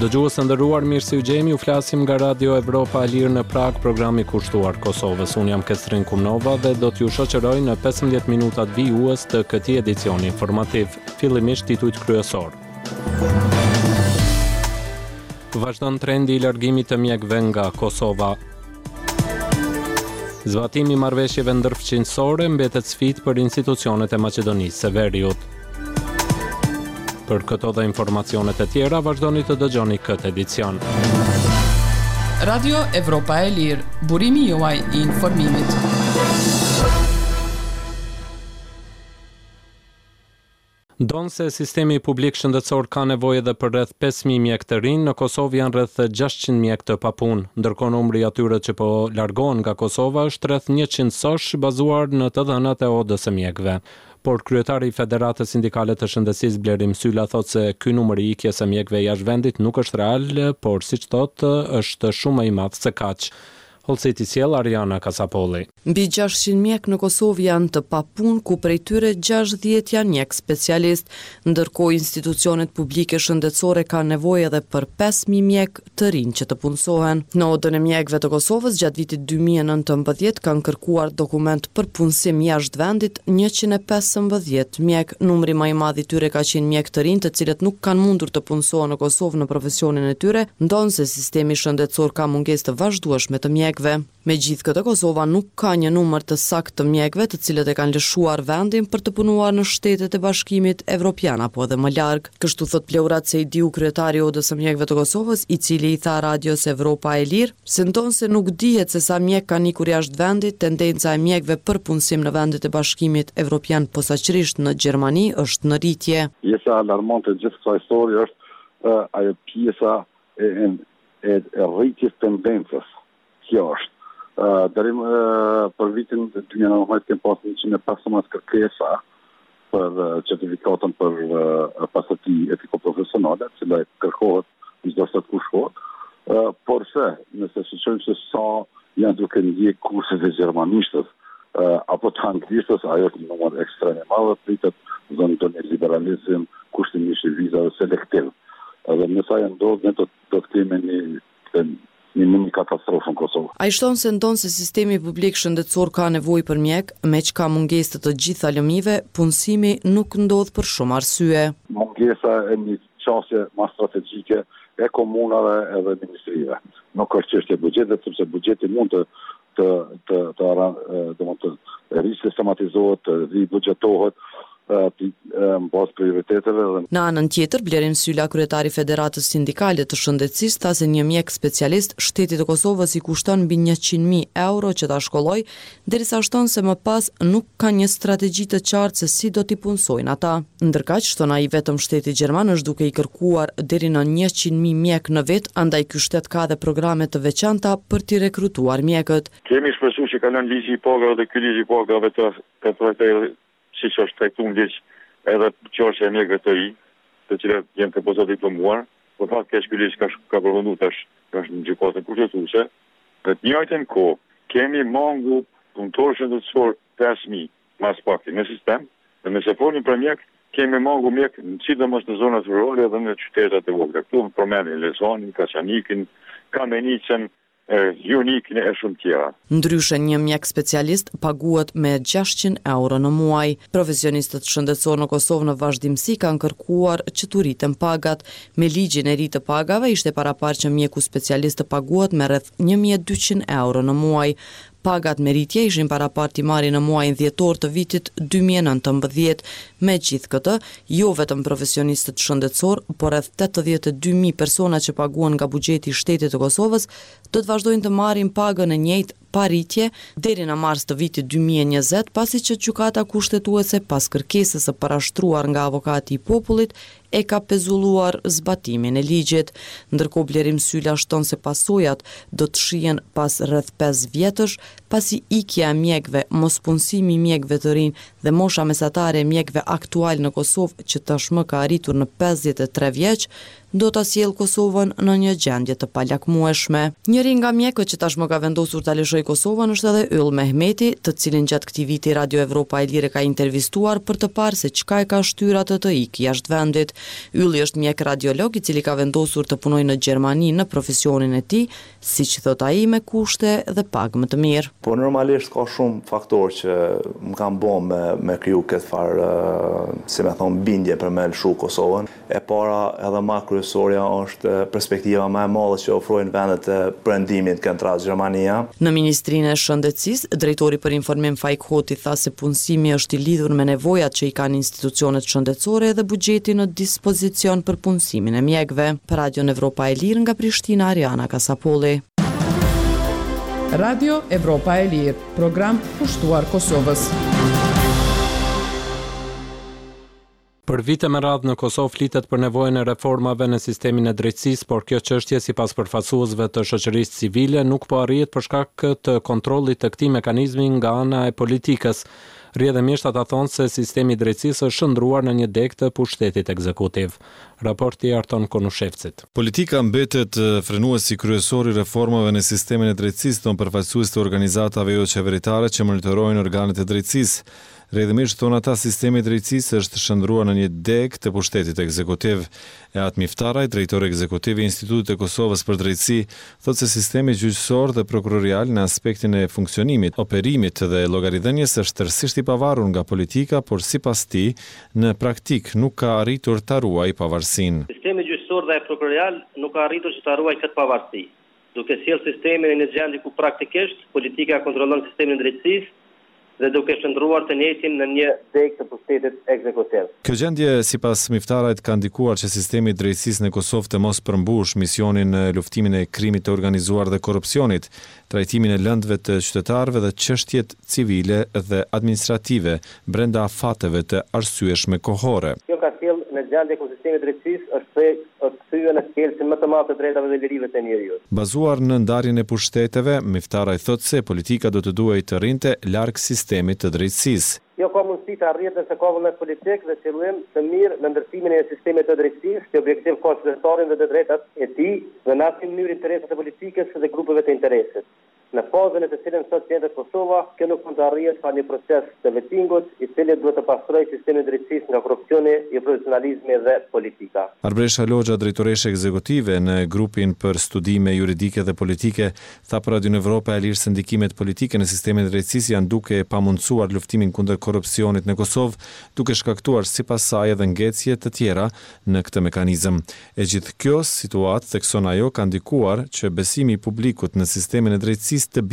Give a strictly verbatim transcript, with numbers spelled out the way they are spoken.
Dëgjues të nderuar, mirë se u gjemi, u flasim nga Radio Evropa e Lirë në Prag, programi kushtuar Kosovës. Unë jam Kestrin Kumnova dhe do t'ju shoqëroj në pesëmbëdhjetë minutat vijues të këtij edicioni informativ. Fillimisht titujt kryesor. Vazhdon trendi i largimit të mjekëve nga Kosova. Zbatimi i marrëveshjeve ndërfqinjësore mbetet sfidë për institucionet e Maqedonisë së Veriut. Për këto dhe informacionet e tjera, vazhdoni të dëgjoni këtë edicion. Radio Evropa e Lirë, burimi juaj i informimit. Donë se sistemi publik shëndetësor ka nevojë edhe për rreth pesë mijë mjekë të rinj, në Kosovë janë rreth gjashtëqind mjekë të papunë, ndërkohë numri i atyre që po largohen nga Kosova është rreth njëqind sosh bazuar në të dhënat e odës së mjekëve. Por kryetari i Federatës Sindikale të Shëndetësisë Blerim Sylla thotë se ky numër i ikjes së mjekëve jashtë vendit nuk është real, por siç thotë është shumë më i madh se kaq. Holceti sjell Ariana Kasapolli. Mbi gjashtëqind mjekë në Kosovë janë të papunë, ku prej tyre gjashtëdhjetë janë mjekë specialist, ndërkohë institucionet publike shëndetësore kanë nevojë edhe për pesë mijë mjekë të rinj që të punësohen. Në odën e mjekëve të Kosovës gjatë vitit dy mijë e nëntëmbëdhjetë kanë kërkuar dokument për punësim jashtë vendit njëqind e pesëmbëdhjetë mjekë. Numri më i madh i tyre ka qenë mjekë të rinj, të cilët nuk kanë mundur të punësohen në Kosovë në profesionin e tyre, ndonë se sistemi shëndetësor ka mungesë të vazhdueshme të mjekëve. Megjithë këtë, Kosova nuk ka një numër të saktë të mjekëve të cilët e kanë lëshuar vendin për të punuar në shtetet e Bashkimit Evropian apo edhe më larg. Kështu thot Pleura Cejdiu, kryetari i odës së mjekëve të Kosovës, i cili i tha Radios Evropa e Lirë se ndonë se nuk dihet se sa mjekë kanë ikur jashtë vendit, tendenca e mjekëve për punësim në vendet e Bashkimit Evropian, posaçërisht në Gjermani, është në rritje. Pjesa alarmante gjithë kësaj histori është uh, ajo pjesa e, e, e rritjes tendencës. Kjo është. Uh, deri uh, për vitin dy mijë e nëntëmbëdhjetë kemi pasur njëqind e pesëmbëdhjetë kërkesa për uh, certifikatën për uh, pasati etiko-profesionale, cila kërkohet çdo sa të kushtohet. Uh, por se, nëse shoqëtojmë se sa janë duke ndjek kurset e gjermanishtes uh, apo të anglishtes, ajo është një numër ekstrem i madh, pritet zonë të liberalizim, kushtimisht i vizave selektiv. Edhe nëse ajo ndodh, ne do të kemi një një mini katastrofë në Kosovë. Ai shton se ndonë se sistemi publik shëndetësor ka nevojë për mjek, me që ka mungesë të të gjitha lëmive, punësimi nuk ndodh për shumë arsye. Mungesa e një qasje ma strategjike e komunave edhe ministrive. Nuk është çështje e buxhetit, sepse buxheti mund të të të të, të, të, të risistematizohet, të ribuxhetohet në bazë prioriteteve. Në anën tjetër, Blerim Sylla, kryetari Federatës Sindikale të Shëndetësisë, tha se një mjek specialist shtetit të Kosovës i kushton mbi njëqind mijë euro që ta shkolloj, derisa shton se më pas nuk ka një strategji të qartë se si do t'i punësojnë ata. Ndërkaq, shton ai vetëm shteti gjerman është duke i kërkuar deri në njëqind mijë mjek në vit, andaj ky shtet ka dhe programe të veçanta për t'i rekrutuar mjekët. Kemi shpresuar që kalon ligji i pagave dhe ky ligj i pagave të të si që është trajtuar ndjeq edhe qasje e mjekëve të ri, të cilët janë të posa diplomuar, por fakt keq ky ligj ka ka përmendur tash, është në gjykatën kushtetuese. Në të njëjtën kohë kemi mangu punëtor shëndetësor pesë mijë mas pakti në sistem, dhe nëse folin për mjek, kemi mangu mjek sidomos në zonat rurale dhe në qytetet e vogla. Këtu përmendin Lezonin, Kaçanikin, Kamenicën, Jonikin e shumë tjera. Ndryshe, një mjek specialist paguhet me gjashtëqind euro në muaj. Profesionistët shëndetësor në Kosovë në vazhdimsi kanë kërkuar që të rriten pagat. Me ligjin e ri të pagave ishte paraparë që mjeku specialist të paguhet me rreth një mijë e dyqind euro në muaj. Pagat me rritje ishin paraparë t'i marrin në muajin dhjetor të vitit dy mijë e nëntëmbëdhjetë. Me gjithë këtë, jo vetëm profesionistët shëndetësor, por rreth tetëdhjetë e dy mijë persona që paguhen nga buxheti i shtetit të Kosovës, do të vazhdojnë të marrin pagën e njëjtë pa rritje deri në mars të vitit dy mijë e njëzet, pasi që gjykata kushtetuese pas kërkesës së parashtruar nga avokati i popullit e ka pezulluar zbatimin e ligjit. Ndërkohë, Blerim Sylla shton se pasojat do të shihen pas rreth pesë vjetësh, pasi ikja e mjekëve, mospunësimi i mjekëve të rinj dhe mosha mesatare e mjekëve aktual në Kosovë, që tashmë ka arritur në pesëdhjetë e tre vjeç, do ta sjellë Kosovën në një gjendje të palakmueshme. Njëri nga mjekët që tashmë ka vendosur ta lëshojë Kosovën është edhe Yll Mehmeti, të cilin gjatë këtij viti Radio Evropa e Lirë ka intervistuar për të parë se çka e ka shtyr atë të ikë jashtë vendit. Ylli është mjek radiolog i cili ka vendosur të punojë në Gjermani në profesionin e tij, siç thot ai, me kushte dhe pagë më të mirë. Po normalisht ka shumë faktorë që më kanë bërë me, me kriju këtë farë, uh, si me thonë, bindje për me lëshu Kosovën. E para edhe ma kryesorja është perspektiva më e madhe që ofrojnë vendet e perëndimit kanë tras Gjermania. Në Ministrinë e Shëndetësisë, drejtori për informim Fajk Hoti tha se punësimi është i lidhur me nevojat që i kanë institucionet shëndetësore dhe buxheti në dispozicion për punësimin e mjekëve. Për Radion Evropa e Lirë nga Prishtina, Ariana Kasapolli. Radio Evropa e Lirë, program pushtuar Kosovës. Për vite me radhë në Kosovë flitet për nevojën e reformave në sistemin e drejtësisë, por kjo çështje sipas përfaqësuesve të shoqërisë civile nuk po arrihet për shkak të kontrollit të këtij mekanizmi nga ana e politikës. Rrjedhëmisht ata thonë se sistemi i drejtësisë është shndruar në një deg të pushtetit ekzekutiv. Raporti i Arton Konushevcit. Politika mbetet frenuesi kryesor i reformave në sistemin e drejtësisë, thon përfaqësues të organizatave jo qeveritare që monitorojnë organet e drejtësisë. Rrjedhëmisht thonë ata sistemi i drejtësisë është shndruar në një deg të pushtetit ekzekutiv. Eat Miftaraj, drejtori ekzekutiv i Institutit të Kosovës për Drejtësi, thotë se sistemi gjyqësor dhe prokurorial në aspektin e funksionimit, operimit dhe llogaridhënies është tërësisht i pavarur nga politika, por sipas tij, në praktik nuk ka arritur ta ruajë pavarësinë. Sistemi gjyqësor dhe prokurorial nuk ka arritur që ta ruajë këtë pavarësi, duke sjellë sistemin në një gjendje ku praktikisht politika kontrollon sistemin e drejtësisë dhe duke shndruar të njëjtin në një deg të pushtetit ekzekutiv. Kjo gjendje sipas Miftarajt ka ndikuar që sistemi i drejtësisë në Kosovë të mos përmbush misionin në luftimin e krimit të organizuar dhe korrupsionit, trajtimin e lëndëve të qytetarëve dhe çështjet civile dhe administrative brenda afateve të arsyeshme kohore. Kjo ka sjellë në gjendje ku sistemi i drejtësisë është është kthyer në skelsin më të madh të drejtave dhe lirive të njerëzit. Bazuar në ndarjen e pushteteve, Miftaraj thotë se politika do të duhej të rrinte larg sistemit të drejtësisë. Jo ka mundësi të arrihet nëse ka vullnet politik dhe qëllim të mirë në ndërtimin e sistemit të drejtësisë, që objektiv ka qytetarin dhe të drejtat e tij dhe në atë mënyrë interesat e politikës dhe grupeve të interesit. Në fazën e të cilën sot gjendet Kosova, kjo nuk mund të arrihet pa një proces të vettingut, i cili duhet të pastrojë sistemin e drejtësisë nga korrupsioni, i profesionalizmi dhe politika. Arbresha Logja, drejtoreshe ekzekutive në grupin për studime juridike dhe politike, tha për Radion Evropa e Lirë se ndikimet politike në sistemin e drejtësisë janë duke pamundsuar luftimin kundër korrupsionit në Kosovë, duke shkaktuar sipas saj edhe ngecje të tjera në këtë mekanizëm. E gjithë kjo situatë, thekson ajo, ka ndikuar që besimi i publikut në sistemin e drejtësisë të